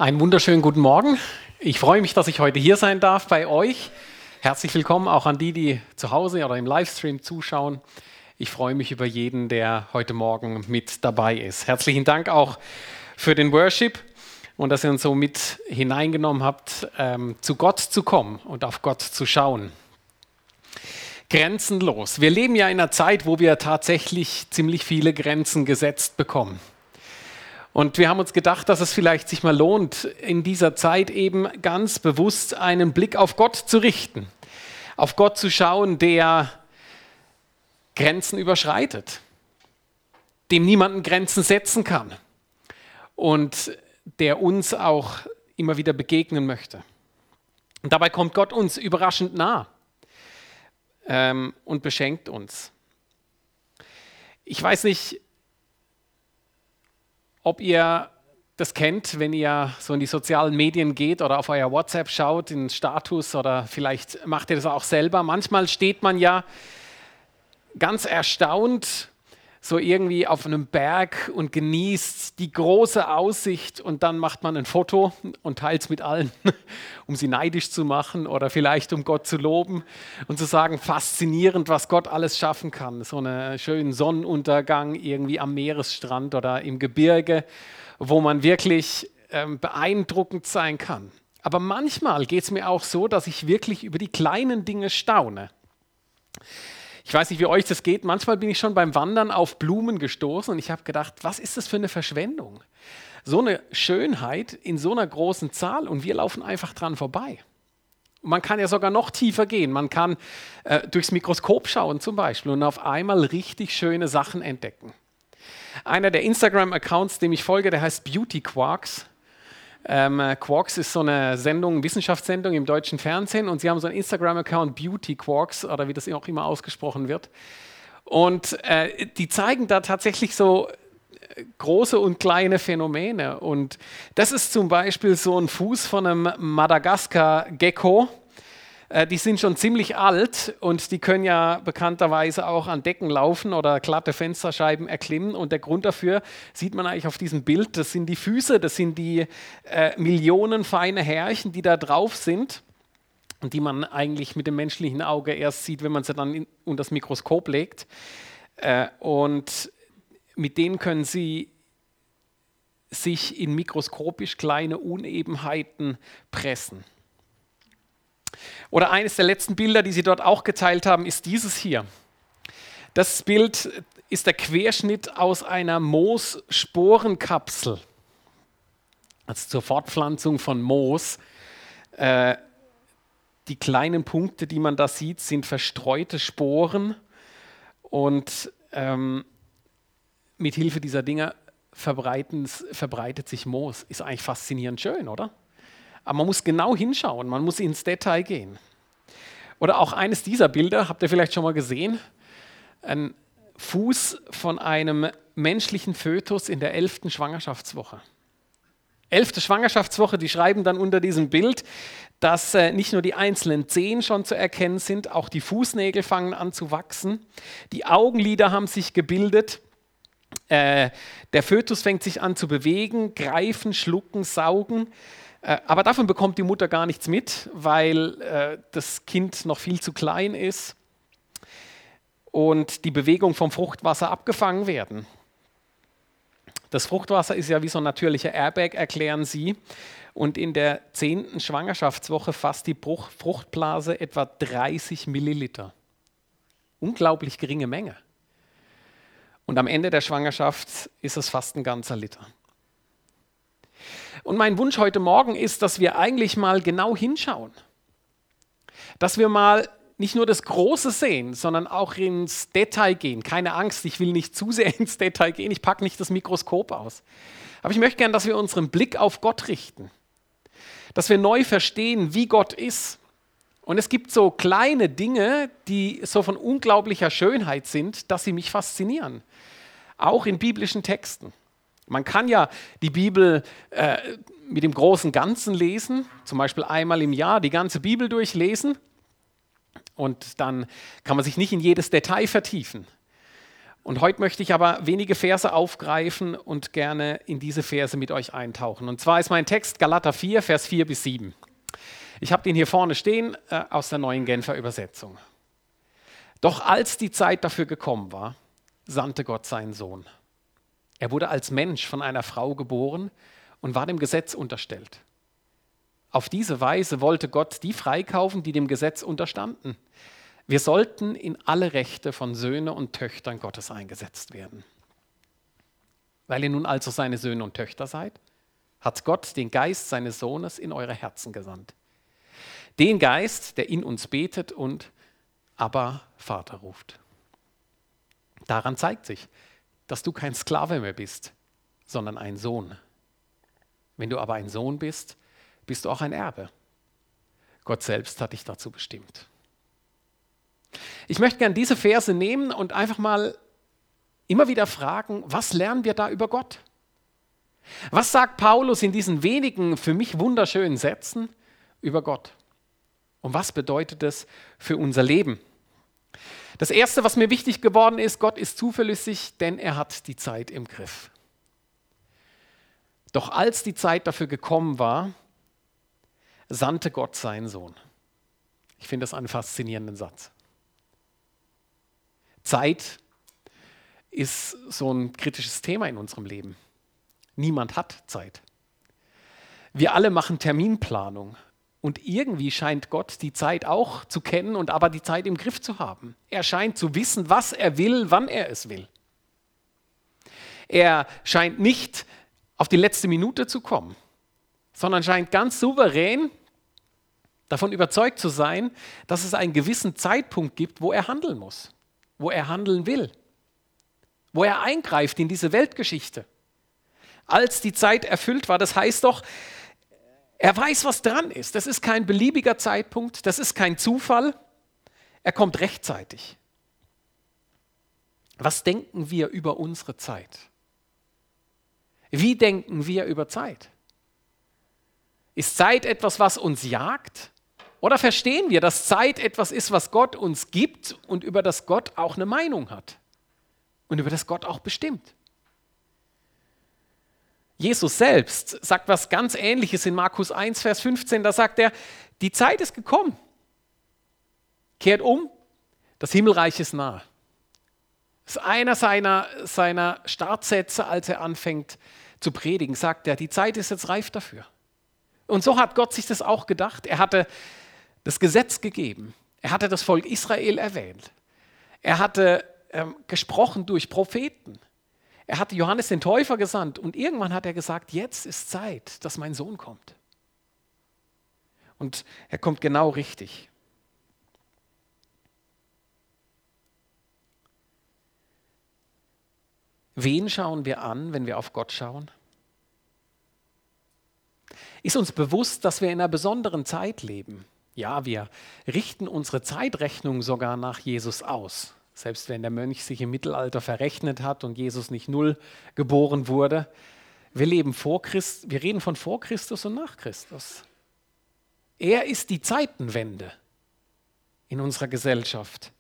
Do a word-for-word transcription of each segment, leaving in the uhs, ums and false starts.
Einen wunderschönen guten Morgen. Ich freue mich, dass ich heute hier sein darf bei euch. Herzlich willkommen auch an die, die zu Hause oder im Livestream zuschauen. Ich freue mich über jeden, der heute Morgen mit dabei ist. Herzlichen Dank auch für den Worship und dass ihr uns so mit hineingenommen habt, ähm, zu Gott zu kommen und auf Gott zu schauen. Grenzenlos. Wir leben ja in einer Zeit, wo wir tatsächlich ziemlich viele Grenzen gesetzt bekommen. Und wir haben uns gedacht, dass es vielleicht sich mal lohnt, in dieser Zeit eben ganz bewusst einen Blick auf Gott zu richten. Auf Gott zu schauen, der Grenzen überschreitet, dem niemanden Grenzen setzen kann und der uns auch immer wieder begegnen möchte. Und dabei kommt Gott uns überraschend nah ähm, und beschenkt uns. Ich weiß nicht, ob ihr das kennt, wenn ihr so in die sozialen Medien geht oder auf euer WhatsApp schaut, in den Status, oder vielleicht macht ihr das auch selber. Manchmal steht man ja ganz erstaunt so irgendwie auf einem Berg und genießt die große Aussicht und dann macht man ein Foto und teilt es mit allen, um sie neidisch zu machen oder vielleicht um Gott zu loben und zu sagen, faszinierend, was Gott alles schaffen kann. So einen schönen Sonnenuntergang irgendwie am Meeresstrand oder im Gebirge, wo man wirklich ähm, beeindruckend sein kann. Aber manchmal geht es mir auch so, dass ich wirklich über die kleinen Dinge staune. Ich weiß nicht, wie euch das geht. Manchmal bin ich schon beim Wandern auf Blumen gestoßen und ich habe gedacht, was ist das für eine Verschwendung? So eine Schönheit in so einer großen Zahl und wir laufen einfach dran vorbei. Und man kann ja sogar noch tiefer gehen. Man kann äh, durchs Mikroskop schauen zum Beispiel und auf einmal richtig schöne Sachen entdecken. Einer der Instagram-Accounts, dem ich folge, der heißt Beauty Quarks. Ähm, Quarks ist so eine Sendung, Wissenschaftssendung im deutschen Fernsehen und sie haben so einen Instagram-Account, Beauty Quarks, oder wie das auch immer ausgesprochen wird. Und äh, die zeigen da tatsächlich so große und kleine Phänomene. Und das ist zum Beispiel so ein Fuß von einem Madagaskar-Gecko. Äh, die sind schon ziemlich alt und die können ja bekannterweise auch an Decken laufen oder glatte Fensterscheiben erklimmen. Und der Grund dafür sieht man eigentlich auf diesem Bild. Das sind die Füße, das sind die äh, Millionen feine Härchen, die da drauf sind und die man eigentlich mit dem menschlichen Auge erst sieht, wenn man sie dann in, unter das Mikroskop legt. Äh, und mit denen können sie sich in mikroskopisch kleine Unebenheiten pressen. Oder eines der letzten Bilder, die sie dort auch geteilt haben, ist dieses hier. Das Bild ist der Querschnitt aus einer Moossporenkapsel, also zur Fortpflanzung von Moos. Äh, die kleinen Punkte, die man da sieht, sind verstreute Sporen und ähm, mit Hilfe dieser Dinger verbreitet sich Moos. Ist eigentlich faszinierend schön, oder? Aber man muss genau hinschauen, man muss ins Detail gehen. Oder auch eines dieser Bilder, habt ihr vielleicht schon mal gesehen, ein Fuß von einem menschlichen Fötus in der elften Schwangerschaftswoche. Elfte Schwangerschaftswoche, die schreiben dann unter diesem Bild, dass äh, nicht nur die einzelnen Zehen schon zu erkennen sind, auch die Fußnägel fangen an zu wachsen, die Augenlider haben sich gebildet, äh, der Fötus fängt sich an zu bewegen, greifen, schlucken, saugen. Aber davon bekommt die Mutter gar nichts mit, weil äh, das Kind noch viel zu klein ist und die Bewegung vom Fruchtwasser abgefangen werden. Das Fruchtwasser ist ja wie so ein natürlicher Airbag, erklären sie. Und in der zehnten Schwangerschaftswoche fasst die Bruch- Fruchtblase etwa dreißig Milliliter. Unglaublich geringe Menge. Und am Ende der Schwangerschaft ist es fast ein ganzer Liter. Und mein Wunsch heute Morgen ist, dass wir eigentlich mal genau hinschauen. Dass wir mal nicht nur das Große sehen, sondern auch ins Detail gehen. Keine Angst, ich will nicht zu sehr ins Detail gehen, ich packe nicht das Mikroskop aus. Aber ich möchte gerne, dass wir unseren Blick auf Gott richten. Dass wir neu verstehen, wie Gott ist. Und es gibt so kleine Dinge, die so von unglaublicher Schönheit sind, dass sie mich faszinieren. Auch in biblischen Texten. Man kann ja die Bibel äh, mit dem großen Ganzen lesen, zum Beispiel einmal im Jahr die ganze Bibel durchlesen und dann kann man sich nicht in jedes Detail vertiefen. Und heute möchte ich aber wenige Verse aufgreifen und gerne in diese Verse mit euch eintauchen. Und zwar ist mein Text Galater vier, Vers vier bis sieben. Ich habe den hier vorne stehen äh, aus der neuen Genfer Übersetzung. Doch als die Zeit dafür gekommen war, sandte Gott seinen Sohn. Er wurde als Mensch von einer Frau geboren und war dem Gesetz unterstellt. Auf diese Weise wollte Gott die freikaufen, die dem Gesetz unterstanden. Wir sollten in alle Rechte von Söhne und Töchtern Gottes eingesetzt werden. Weil ihr nun also seine Söhne und Töchter seid, hat Gott den Geist seines Sohnes in eure Herzen gesandt. Den Geist, der in uns betet und Abba, Vater ruft. Daran zeigt sich, dass du kein Sklave mehr bist, sondern ein Sohn. Wenn du aber ein Sohn bist, bist du auch ein Erbe. Gott selbst hat dich dazu bestimmt. Ich möchte gerne diese Verse nehmen und einfach mal immer wieder fragen, was lernen wir da über Gott? Was sagt Paulus in diesen wenigen, für mich wunderschönen Sätzen über Gott? Und was bedeutet es für unser Leben? Das Erste, was mir wichtig geworden ist, Gott ist zuverlässig, denn er hat die Zeit im Griff. Doch als die Zeit dafür gekommen war, sandte Gott seinen Sohn. Ich finde das einen faszinierenden Satz. Zeit ist so ein kritisches Thema in unserem Leben. Niemand hat Zeit. Wir alle machen Terminplanung. Und irgendwie scheint Gott die Zeit auch zu kennen und aber die Zeit im Griff zu haben. Er scheint zu wissen, was er will, wann er es will. Er scheint nicht auf die letzte Minute zu kommen, sondern scheint ganz souverän davon überzeugt zu sein, dass es einen gewissen Zeitpunkt gibt, wo er handeln muss, wo er handeln will, wo er eingreift in diese Weltgeschichte. Als die Zeit erfüllt war, das heißt doch, er weiß, was dran ist. Das ist kein beliebiger Zeitpunkt, das ist kein Zufall. Er kommt rechtzeitig. Was denken wir über unsere Zeit? Wie denken wir über Zeit? Ist Zeit etwas, was uns jagt? Oder verstehen wir, dass Zeit etwas ist, was Gott uns gibt und über das Gott auch eine Meinung hat und über das Gott auch bestimmt? Jesus selbst sagt was ganz Ähnliches in Markus eins, Vers fünfzehn. Da sagt er, die Zeit ist gekommen. Kehrt um, das Himmelreich ist nahe. Das ist einer seiner, seiner Startsätze, als er anfängt zu predigen, sagt er, die Zeit ist jetzt reif dafür. Und so hat Gott sich das auch gedacht. Er hatte das Gesetz gegeben. Er hatte das Volk Israel erwählt. Er hatte ähm, gesprochen durch Propheten. Er hatte Johannes den Täufer gesandt und irgendwann hat er gesagt, jetzt ist Zeit, dass mein Sohn kommt. Und er kommt genau richtig. Wen schauen wir an, wenn wir auf Gott schauen? Ist uns bewusst, dass wir in einer besonderen Zeit leben? Ja, wir richten unsere Zeitrechnung sogar nach Jesus aus. Selbst wenn der Mönch sich im Mittelalter verrechnet hat und Jesus nicht null geboren wurde. Wir leben vor Christ, wir reden von vor Christus und nach Christus. Er ist die Zeitenwende in unserer Gesellschaft.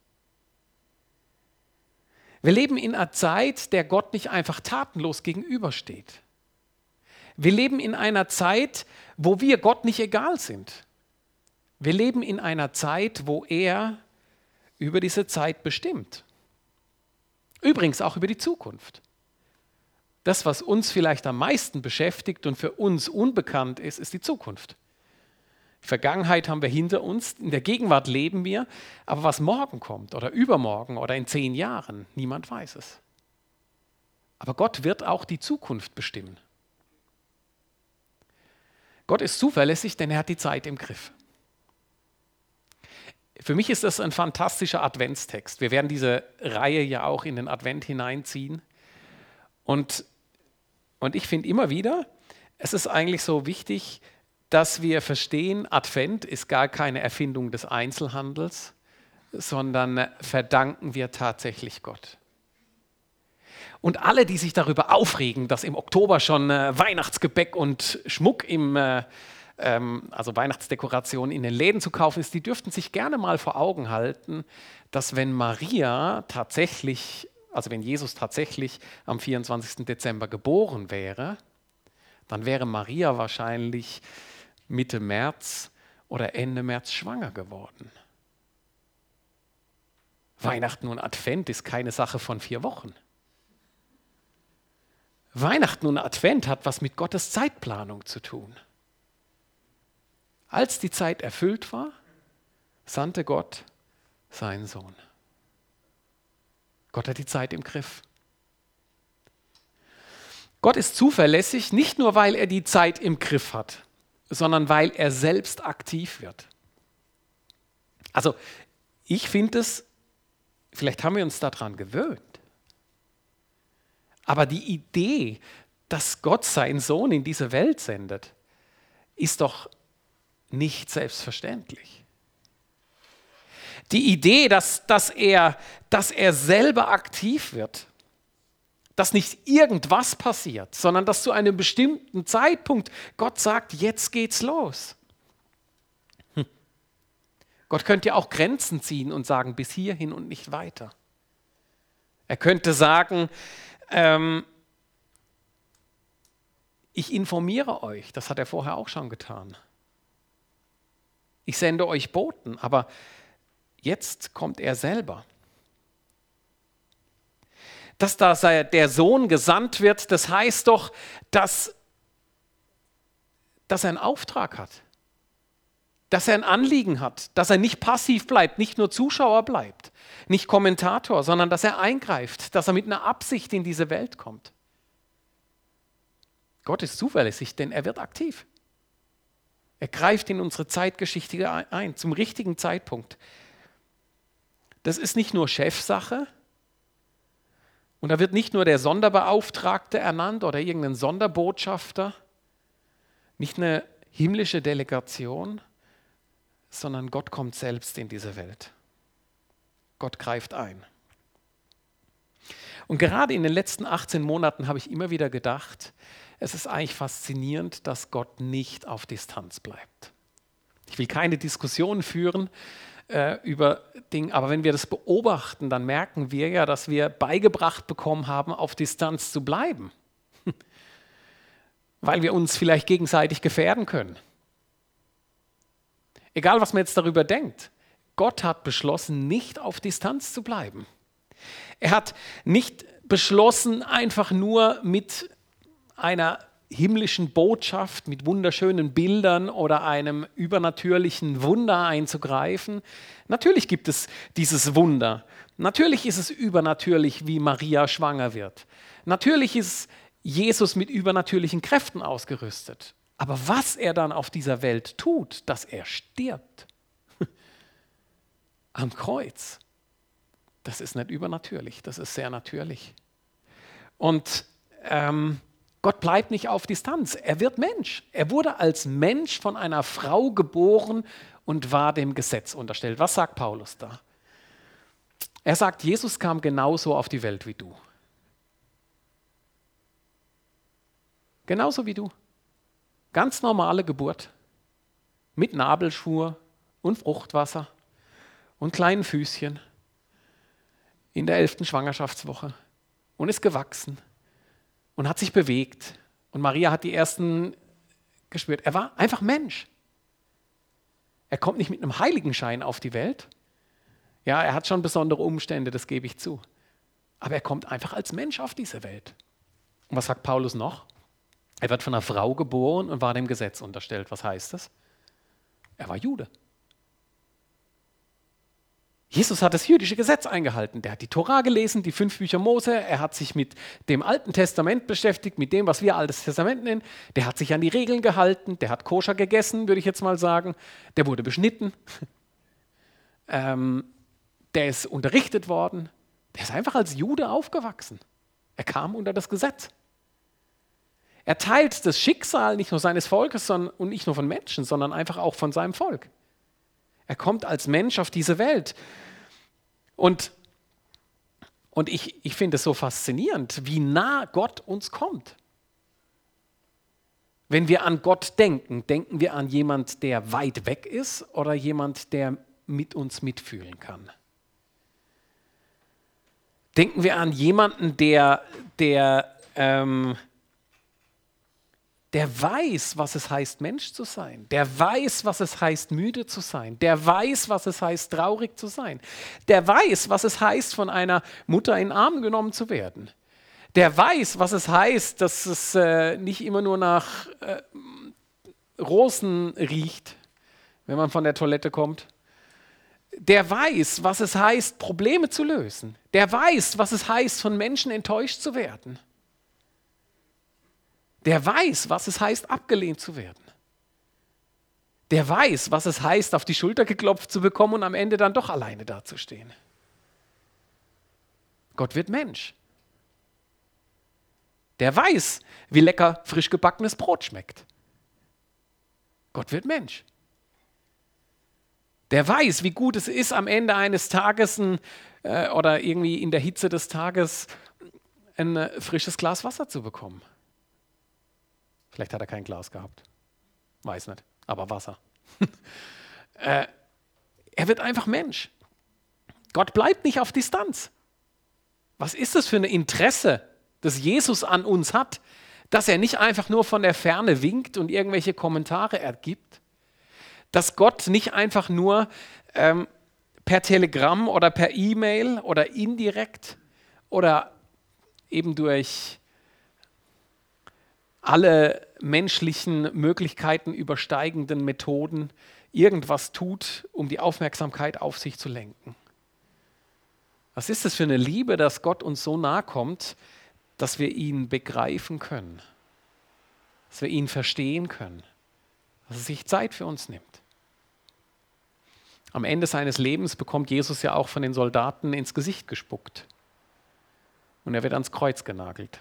Wir leben in einer Zeit, der Gott nicht einfach tatenlos gegenübersteht. Wir leben in einer Zeit, wo wir Gott nicht egal sind. Wir leben in einer Zeit, wo er über diese Zeit bestimmt. Übrigens auch über die Zukunft. Das, was uns vielleicht am meisten beschäftigt und für uns unbekannt ist, ist die Zukunft. Die Vergangenheit haben wir hinter uns, in der Gegenwart leben wir, aber was morgen kommt oder übermorgen oder in zehn Jahren, niemand weiß es. Aber Gott wird auch die Zukunft bestimmen. Gott ist zuverlässig, denn er hat die Zeit im Griff. Für mich ist das ein fantastischer Adventstext. Wir werden diese Reihe ja auch in den Advent hineinziehen. Und, und ich finde immer wieder, es ist eigentlich so wichtig, dass wir verstehen, Advent ist gar keine Erfindung des Einzelhandels, sondern verdanken wir tatsächlich Gott. Und alle, die sich darüber aufregen, dass im Oktober schon äh, Weihnachtsgebäck und Schmuck im äh, also Weihnachtsdekoration in den Läden zu kaufen ist, die dürften sich gerne mal vor Augen halten, dass wenn Maria tatsächlich also wenn Jesus tatsächlich am vierundzwanzigsten Dezember geboren wäre, dann wäre Maria wahrscheinlich Mitte März oder Ende März schwanger geworden. Weihnachten und Advent ist keine Sache von vier Wochen. Weihnachten und Advent hat was mit Gottes Zeitplanung zu tun. Als die Zeit erfüllt war, sandte Gott seinen Sohn. Gott hat die Zeit im Griff. Gott ist zuverlässig, nicht nur, weil er die Zeit im Griff hat, sondern weil er selbst aktiv wird. Also ich finde es, vielleicht haben wir uns daran gewöhnt, aber die Idee, dass Gott seinen Sohn in diese Welt sendet, ist doch nicht selbstverständlich. Die Idee, dass, dass, er, dass er selber aktiv wird, dass nicht irgendwas passiert, sondern dass zu einem bestimmten Zeitpunkt Gott sagt, jetzt geht's los. Hm. Gott könnte ja auch Grenzen ziehen und sagen, bis hierhin und nicht weiter. Er könnte sagen, ähm, ich informiere euch, das hat er vorher auch schon getan. Ich sende euch Boten, aber jetzt kommt er selber. Dass da der Sohn gesandt wird, das heißt doch, dass, dass er einen Auftrag hat, dass er ein Anliegen hat, dass er nicht passiv bleibt, nicht nur Zuschauer bleibt, nicht Kommentator, sondern dass er eingreift, dass er mit einer Absicht in diese Welt kommt. Gott ist zuverlässig, denn er wird aktiv. Er greift in unsere Zeitgeschichte ein, zum richtigen Zeitpunkt. Das ist nicht nur Chefsache und da wird nicht nur der Sonderbeauftragte ernannt oder irgendein Sonderbotschafter, nicht eine himmlische Delegation, sondern Gott kommt selbst in diese Welt. Gott greift ein. Und gerade in den letzten achtzehn Monaten habe ich immer wieder gedacht, es ist eigentlich faszinierend, dass Gott nicht auf Distanz bleibt. Ich will keine Diskussion führen äh, über Dinge, aber wenn wir das beobachten, dann merken wir ja, dass wir beigebracht bekommen haben, auf Distanz zu bleiben. Weil wir uns vielleicht gegenseitig gefährden können. Egal, was man jetzt darüber denkt, Gott hat beschlossen, nicht auf Distanz zu bleiben. Er hat nicht beschlossen, einfach nur mit einer himmlischen Botschaft, mit wunderschönen Bildern oder einem übernatürlichen Wunder einzugreifen. Natürlich gibt es dieses Wunder. Natürlich ist es übernatürlich, wie Maria schwanger wird. Natürlich ist Jesus mit übernatürlichen Kräften ausgerüstet. Aber was er dann auf dieser Welt tut, dass er stirbt am Kreuz, das ist nicht übernatürlich, das ist sehr natürlich. Und ähm, Gott bleibt nicht auf Distanz, er wird Mensch. Er wurde als Mensch von einer Frau geboren und war dem Gesetz unterstellt. Was sagt Paulus da? Er sagt, Jesus kam genauso auf die Welt wie du. Genauso wie du. Ganz normale Geburt. Mit Nabelschnur und Fruchtwasser und kleinen Füßchen. In der elften Schwangerschaftswoche. Und ist gewachsen. Und hat sich bewegt. Und Maria hat die ersten gespürt. Er war einfach Mensch. Er kommt nicht mit einem Heiligenschein auf die Welt. Ja, er hat schon besondere Umstände, das gebe ich zu. Aber er kommt einfach als Mensch auf diese Welt. Und was sagt Paulus noch? Er wird von einer Frau geboren und war dem Gesetz unterstellt. Was heißt das? Er war Jude. Jesus hat das jüdische Gesetz eingehalten. Der hat die Tora gelesen, die fünf Bücher Mose. Er hat sich mit dem Alten Testament beschäftigt, mit dem, was wir Altes Testament nennen. Der hat sich an die Regeln gehalten. Der hat koscher gegessen, würde ich jetzt mal sagen. Der wurde beschnitten. ähm, der ist unterrichtet worden. Der ist einfach als Jude aufgewachsen. Er kam unter das Gesetz. Er teilt das Schicksal nicht nur seines Volkes sondern, und nicht nur von Menschen, sondern einfach auch von seinem Volk. Er kommt als Mensch auf diese Welt. Und, und ich, ich finde es so faszinierend, wie nah Gott uns kommt. Wenn wir an Gott denken, denken wir an jemand, der weit weg ist oder jemand, der mit uns mitfühlen kann. Denken wir an jemanden, der, der, ähm, der weiß, was es heißt, Mensch zu sein. Der weiß, was es heißt, müde zu sein. Der weiß, was es heißt, traurig zu sein. Der weiß, was es heißt, von einer Mutter in den Arm genommen zu werden. Der weiß, was es heißt, dass es äh, nicht immer nur nach äh, Rosen riecht, wenn man von der Toilette kommt. Der weiß, was es heißt, Probleme zu lösen. Der weiß, was es heißt, von Menschen enttäuscht zu werden. Der weiß, was es heißt, abgelehnt zu werden. Der weiß, was es heißt, auf die Schulter geklopft zu bekommen und am Ende dann doch alleine dazustehen. Gott wird Mensch. Der weiß, wie lecker frisch gebackenes Brot schmeckt. Gott wird Mensch. Der weiß, wie gut es ist, am Ende eines Tages ein, äh, oder irgendwie in der Hitze des Tages ein äh, frisches Glas Wasser zu bekommen. Vielleicht hat er kein Glas gehabt. Weiß nicht, aber Wasser. äh, er wird einfach Mensch. Gott bleibt nicht auf Distanz. Was ist das für ein Interesse, das Jesus an uns hat, dass er nicht einfach nur von der Ferne winkt und irgendwelche Kommentare ergibt? Dass Gott nicht einfach nur ähm, per Telegramm oder per E-Mail oder indirekt oder eben durch alle menschlichen Möglichkeiten übersteigenden Methoden irgendwas tut, um die Aufmerksamkeit auf sich zu lenken. Was ist das für eine Liebe, dass Gott uns so nahe kommt, dass wir ihn begreifen können, dass wir ihn verstehen können, dass er sich Zeit für uns nimmt. Am Ende seines Lebens bekommt Jesus ja auch von den Soldaten ins Gesicht gespuckt und er wird ans Kreuz genagelt.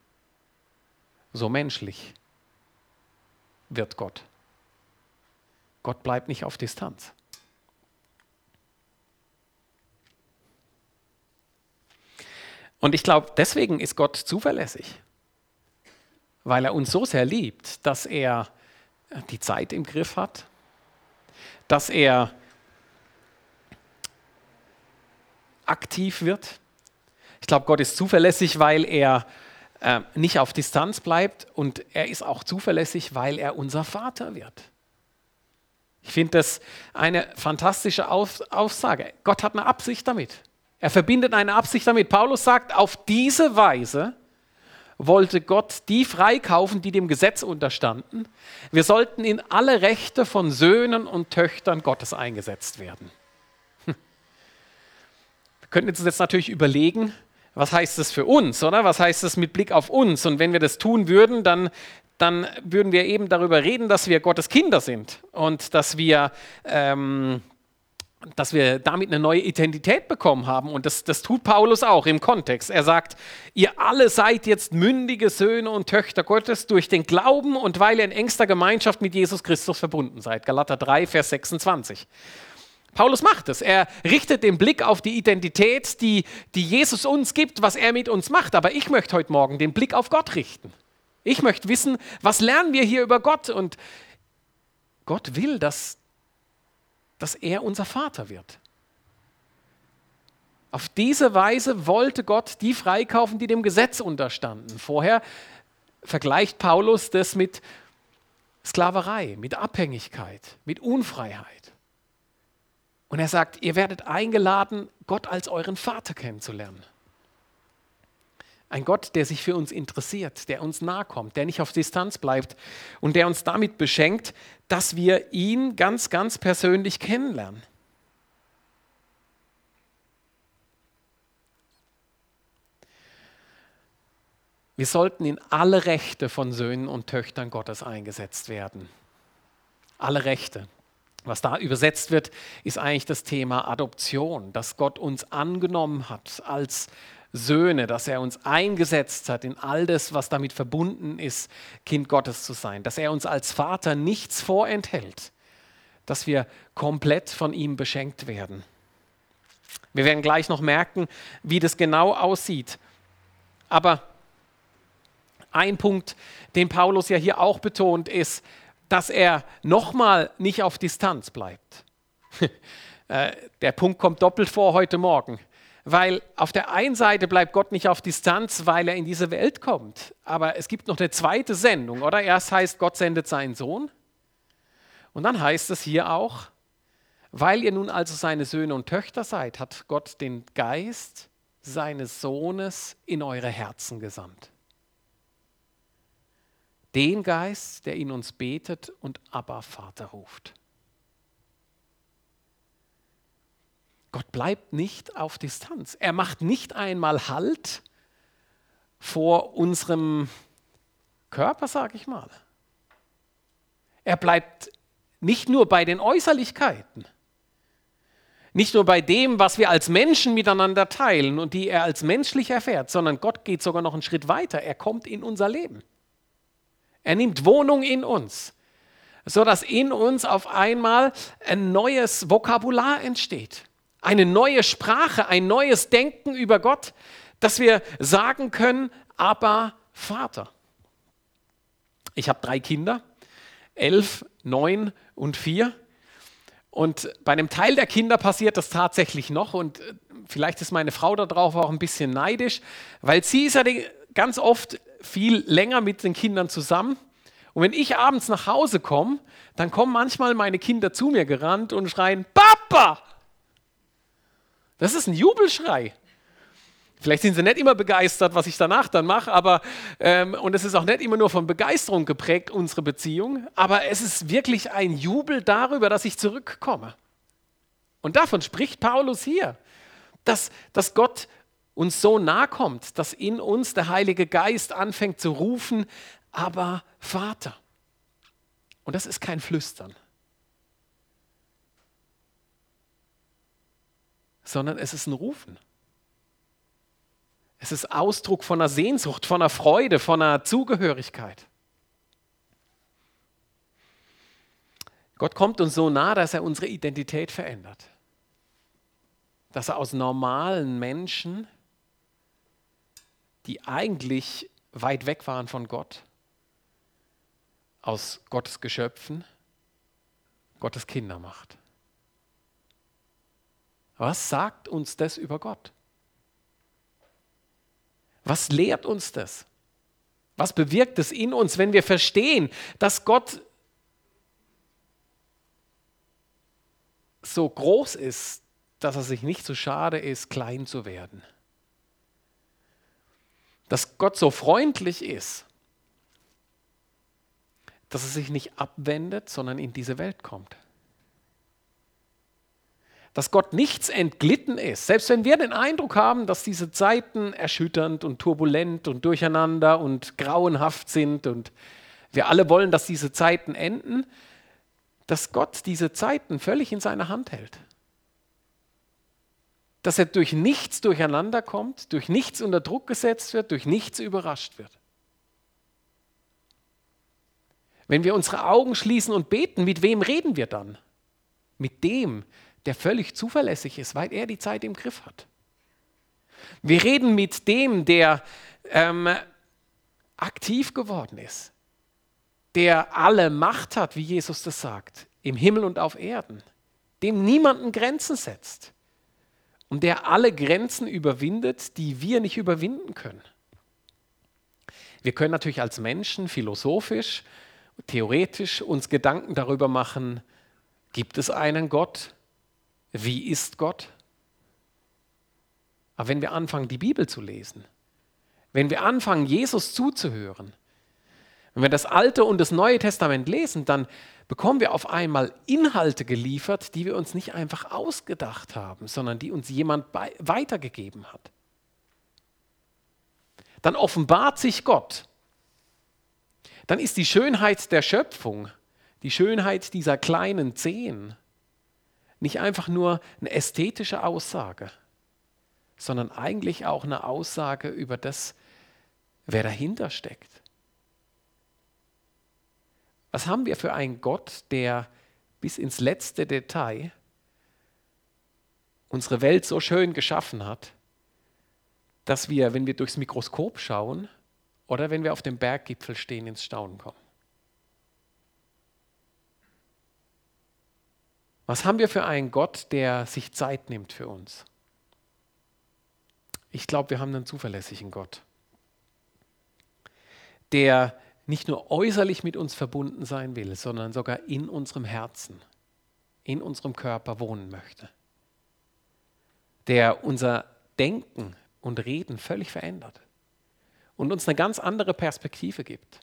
So menschlich wird Gott. Gott bleibt nicht auf Distanz. Und ich glaube, deswegen ist Gott zuverlässig, weil er uns so sehr liebt, dass er die Zeit im Griff hat, dass er aktiv wird. Ich glaube, Gott ist zuverlässig, weil er äh, nicht auf Distanz bleibt und er ist auch zuverlässig, weil er unser Vater wird. Ich finde das eine fantastische Auf- Aussage. Gott hat eine Absicht damit. Er verbindet eine Absicht damit. Paulus sagt, auf diese Weise wollte Gott die freikaufen, die dem Gesetz unterstanden. Wir sollten in alle Rechte von Söhnen und Töchtern Gottes eingesetzt werden. Wir könnten uns jetzt natürlich überlegen, was heißt das für uns, oder? Was heißt das mit Blick auf uns? Und wenn wir das tun würden, dann, dann würden wir eben darüber reden, dass wir Gottes Kinder sind und dass wir, ähm, dass wir damit eine neue Identität bekommen haben. Und das, das tut Paulus auch im Kontext. Er sagt, ihr alle seid jetzt mündige Söhne und Töchter Gottes durch den Glauben und weil ihr in engster Gemeinschaft mit Jesus Christus verbunden seid. Galater drei, Vers sechsundzwanzig. Paulus macht es. Er richtet den Blick auf die Identität, die, die Jesus uns gibt, was er mit uns macht. Aber ich möchte heute Morgen den Blick auf Gott richten. Ich möchte wissen, was lernen wir hier über Gott? Und Gott will, dass, dass er unser Vater wird. Auf diese Weise wollte Gott die freikaufen, die dem Gesetz unterstanden. Vorher vergleicht Paulus das mit Sklaverei, mit Abhängigkeit, mit Unfreiheit. Und er sagt, ihr werdet eingeladen, Gott als euren Vater kennenzulernen. Ein Gott, der sich für uns interessiert, der uns nahe kommt, der nicht auf Distanz bleibt und der uns damit beschenkt, dass wir ihn ganz, ganz persönlich kennenlernen. Wir sollten in alle Rechte von Söhnen und Töchtern Gottes eingesetzt werden. Alle Rechte. Was da übersetzt wird, ist eigentlich das Thema Adoption, dass Gott uns angenommen hat als Söhne, dass er uns eingesetzt hat in all das, was damit verbunden ist, Kind Gottes zu sein, dass er uns als Vater nichts vorenthält, dass wir komplett von ihm beschenkt werden. Wir werden gleich noch merken, wie das genau aussieht. Aber ein Punkt, den Paulus ja hier auch betont, ist, dass er nochmal nicht auf Distanz bleibt. Der Punkt kommt doppelt vor heute Morgen, Weil auf der einen Seite bleibt Gott nicht auf Distanz, weil er in diese Welt kommt. Aber es gibt noch eine zweite Sendung, oder? Erst heißt, Gott sendet seinen Sohn. Und dann heißt es hier auch, weil ihr nun also seine Söhne und Töchter seid, hat Gott den Geist seines Sohnes in eure Herzen gesandt. Den Geist, der in uns betet und Abba, Vater ruft. Gott bleibt nicht auf Distanz. Er macht nicht einmal Halt vor unserem Körper, sage ich mal. Er bleibt nicht nur bei den Äußerlichkeiten, nicht nur bei dem, was wir als Menschen miteinander teilen und die er als menschlich erfährt, sondern Gott geht sogar noch einen Schritt weiter. Er kommt in unser Leben. Er nimmt Wohnung in uns, sodass in uns auf einmal ein neues Vokabular entsteht. Eine neue Sprache, ein neues Denken über Gott, dass wir sagen können, aber Vater. Ich habe drei Kinder, elf, neun und vier. Und bei einem Teil der Kinder passiert das tatsächlich noch. Und vielleicht ist meine Frau darauf auch ein bisschen neidisch, weil sie ist ja die, ganz oft viel länger mit den Kindern zusammen. Und wenn ich abends nach Hause komme, dann kommen manchmal meine Kinder zu mir gerannt und schreien, Papa! Das ist ein Jubelschrei. Vielleicht sind sie nicht immer begeistert, was ich danach dann mache, aber ähm, und es ist auch nicht immer nur von Begeisterung geprägt, unsere Beziehung, aber es ist wirklich ein Jubel darüber, dass ich zurückkomme. Und davon spricht Paulus hier, dass, dass Gott uns so nahe kommt, dass in uns der Heilige Geist anfängt zu rufen, aber Vater. Und das ist kein Flüstern, sondern es ist ein Rufen. Es ist Ausdruck von einer Sehnsucht, von einer Freude, von einer Zugehörigkeit. Gott kommt uns so nah, dass er unsere Identität verändert. Dass er aus normalen Menschen, die eigentlich weit weg waren von Gott, aus Gottes Geschöpfen, Gottes Kinder macht. Was sagt uns das über Gott? Was lehrt uns das? Was bewirkt es in uns, wenn wir verstehen, dass Gott so groß ist, dass er sich nicht so schade ist, klein zu werden? Dass Gott so freundlich ist, dass er sich nicht abwendet, sondern in diese Welt kommt. Dass Gott nichts entglitten ist. Selbst wenn wir den Eindruck haben, dass diese Zeiten erschütternd und turbulent und durcheinander und grauenhaft sind und wir alle wollen, dass diese Zeiten enden, dass Gott diese Zeiten völlig in seiner Hand hält. Dass er durch nichts durcheinander kommt, durch nichts unter Druck gesetzt wird, durch nichts überrascht wird. Wenn wir unsere Augen schließen und beten, mit wem reden wir dann? Mit dem, der völlig zuverlässig ist, weil er die Zeit im Griff hat. Wir reden mit dem, der ähm, aktiv geworden ist, der alle Macht hat, wie Jesus das sagt, im Himmel und auf Erden, dem niemanden Grenzen setzt und der alle Grenzen überwindet, die wir nicht überwinden können. Wir können natürlich als Menschen philosophisch, theoretisch uns Gedanken darüber machen, gibt es einen Gott? Wie ist Gott? Aber wenn wir anfangen, die Bibel zu lesen, wenn wir anfangen, Jesus zuzuhören, wenn wir das Alte und das Neue Testament lesen, dann bekommen wir auf einmal Inhalte geliefert, die wir uns nicht einfach ausgedacht haben, sondern die uns jemand bei- weitergegeben hat. Dann offenbart sich Gott. Dann ist die Schönheit der Schöpfung, die Schönheit dieser kleinen Zehen, nicht einfach nur eine ästhetische Aussage, sondern eigentlich auch eine Aussage über das, wer dahinter steckt. Was haben wir für einen Gott, der bis ins letzte Detail unsere Welt so schön geschaffen hat, dass wir, wenn wir durchs Mikroskop schauen oder wenn wir auf dem Berggipfel stehen, ins Staunen kommen? Was haben wir für einen Gott, der sich Zeit nimmt für uns? Ich glaube, wir haben einen zuverlässigen Gott, der nicht nur äußerlich mit uns verbunden sein will, sondern sogar in unserem Herzen, in unserem Körper wohnen möchte. Der unser Denken und Reden völlig verändert und uns eine ganz andere Perspektive gibt.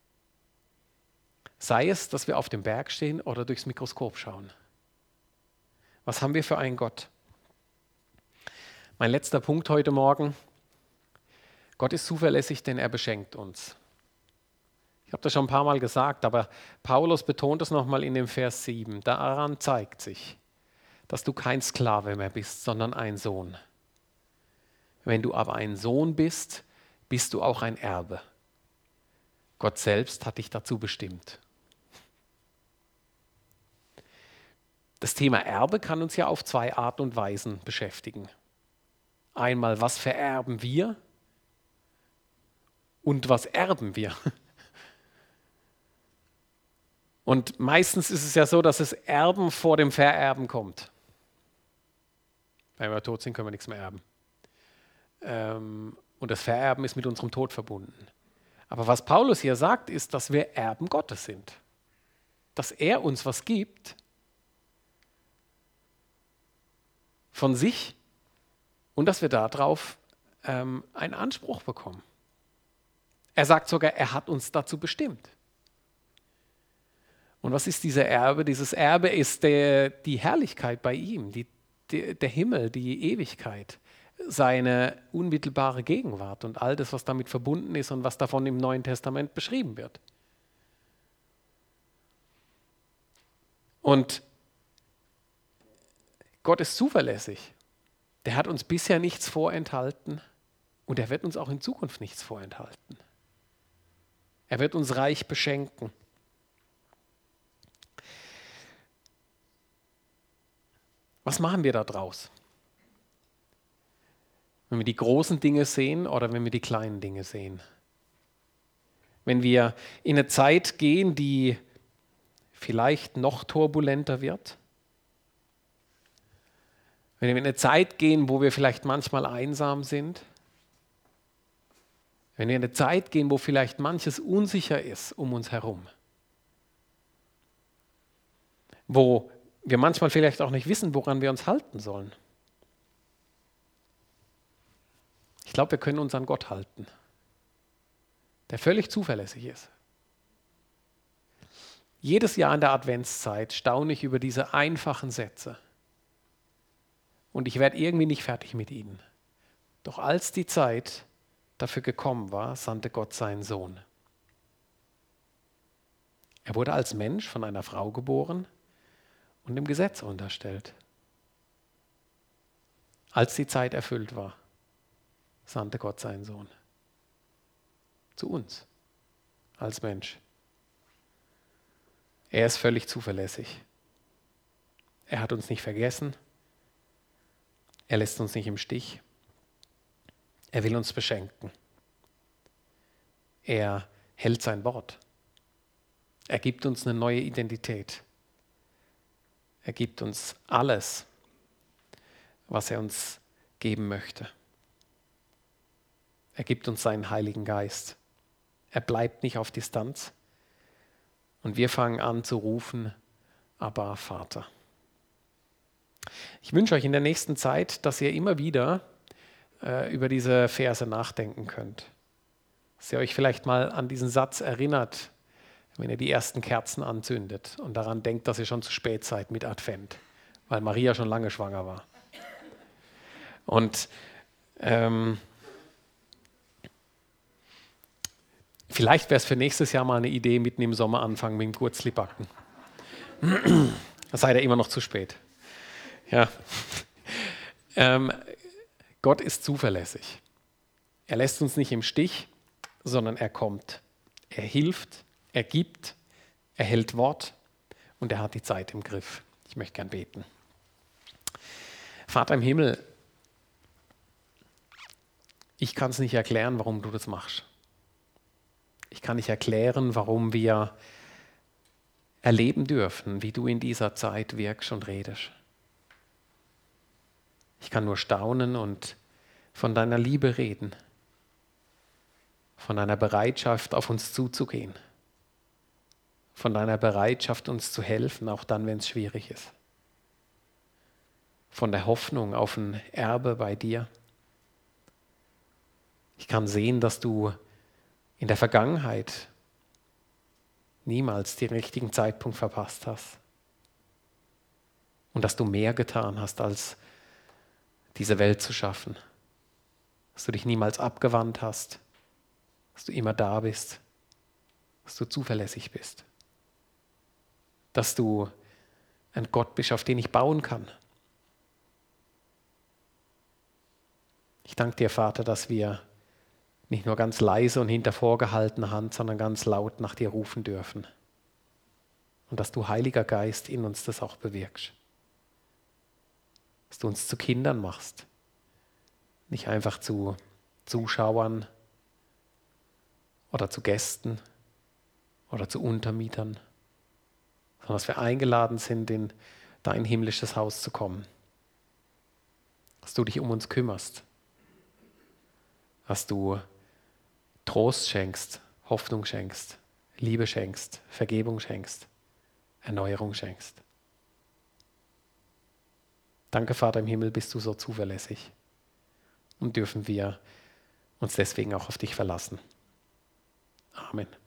Sei es, dass wir auf dem Berg stehen oder durchs Mikroskop schauen. Was haben wir für einen Gott? Mein letzter Punkt heute Morgen. Gott ist zuverlässig, denn er beschenkt uns. Ich habe das schon ein paar Mal gesagt, aber Paulus betont es nochmal in dem Vers sieben. Daran zeigt sich, dass du kein Sklave mehr bist, sondern ein Sohn. Wenn du aber ein Sohn bist, bist du auch ein Erbe. Gott selbst hat dich dazu bestimmt. Das Thema Erbe kann uns ja auf zwei Arten und Weisen beschäftigen. Einmal, was vererben wir und was erben wir? Und meistens ist es ja so, dass das Erben vor dem Vererben kommt. Wenn wir tot sind, können wir nichts mehr erben. Ähm, und das Vererben ist mit unserem Tod verbunden. Aber was Paulus hier sagt, ist, dass wir Erben Gottes sind. Dass er uns was gibt von sich und dass wir darauf ähm, einen Anspruch bekommen. Er sagt sogar, er hat uns dazu bestimmt. Und was ist dieser Erbe? Dieses Erbe ist der, die Herrlichkeit bei ihm, die, die, der Himmel, die Ewigkeit, seine unmittelbare Gegenwart und all das, was damit verbunden ist und was davon im Neuen Testament beschrieben wird. Und Gott ist zuverlässig. Der hat uns bisher nichts vorenthalten und er wird uns auch in Zukunft nichts vorenthalten. Er wird uns reich beschenken. Was machen wir da draus? Wenn wir die großen Dinge sehen oder wenn wir die kleinen Dinge sehen? Wenn wir in eine Zeit gehen, die vielleicht noch turbulenter wird? Wenn wir in eine Zeit gehen, wo wir vielleicht manchmal einsam sind? Wenn wir in eine Zeit gehen, wo vielleicht manches unsicher ist um uns herum? Wo wir manchmal vielleicht auch nicht wissen, woran wir uns halten sollen. Ich glaube, wir können uns an Gott halten, der völlig zuverlässig ist. Jedes Jahr in der Adventszeit staune ich über diese einfachen Sätze. Und ich werde irgendwie nicht fertig mit ihnen. Doch als die Zeit dafür gekommen war, sandte Gott seinen Sohn. Er wurde als Mensch von einer Frau geboren und dem Gesetz unterstellt. Als die Zeit erfüllt war, sandte Gott seinen Sohn. Zu uns, als Mensch. Er ist völlig zuverlässig. Er hat uns nicht vergessen. Er lässt uns nicht im Stich. Er will uns beschenken. Er hält sein Wort. Er gibt uns eine neue Identität. Er gibt uns alles, was er uns geben möchte. Er gibt uns seinen Heiligen Geist. Er bleibt nicht auf Distanz. Und wir fangen an zu rufen, Abba, Vater. Ich wünsche euch in der nächsten Zeit, dass ihr immer wieder äh, über diese Verse nachdenken könnt. Dass ihr euch vielleicht mal an diesen Satz erinnert, wenn ihr die ersten Kerzen anzündet und daran denkt, dass ihr schon zu spät seid mit Advent, weil Maria schon lange schwanger war. Und ähm, vielleicht wäre es für nächstes Jahr mal eine Idee, mitten im Sommer anfangen mit dem Kurzlibacken. Da seid ihr immer noch zu spät. Ja. ähm, Gott ist zuverlässig. Er lässt uns nicht im Stich, sondern er kommt. Er hilft. Er gibt, er hält Wort und er hat die Zeit im Griff. Ich möchte gern beten. Vater im Himmel, ich kann es nicht erklären, warum du das machst. Ich kann nicht erklären, warum wir erleben dürfen, wie du in dieser Zeit wirkst und redest. Ich kann nur staunen und von deiner Liebe reden, von deiner Bereitschaft, auf uns zuzugehen, von deiner Bereitschaft, uns zu helfen, auch dann, wenn es schwierig ist, von der Hoffnung auf ein Erbe bei dir. Ich kann sehen, dass du in der Vergangenheit niemals den richtigen Zeitpunkt verpasst hast und dass du mehr getan hast, als diese Welt zu schaffen, dass du dich niemals abgewandt hast, dass du immer da bist, dass du zuverlässig bist, dass du ein Gott bist, auf den ich bauen kann. Ich danke dir, Vater, dass wir nicht nur ganz leise und hinter vorgehaltener Hand, sondern ganz laut nach dir rufen dürfen. Und dass du, Heiliger Geist, in uns das auch bewirkst. Dass du uns zu Kindern machst, nicht einfach zu Zuschauern oder zu Gästen oder zu Untermietern, sondern dass wir eingeladen sind, in dein himmlisches Haus zu kommen. Dass du dich um uns kümmerst. Dass du Trost schenkst, Hoffnung schenkst, Liebe schenkst, Vergebung schenkst, Erneuerung schenkst. Danke, Vater im Himmel, bist du so zuverlässig. Und dürfen wir uns deswegen auch auf dich verlassen. Amen.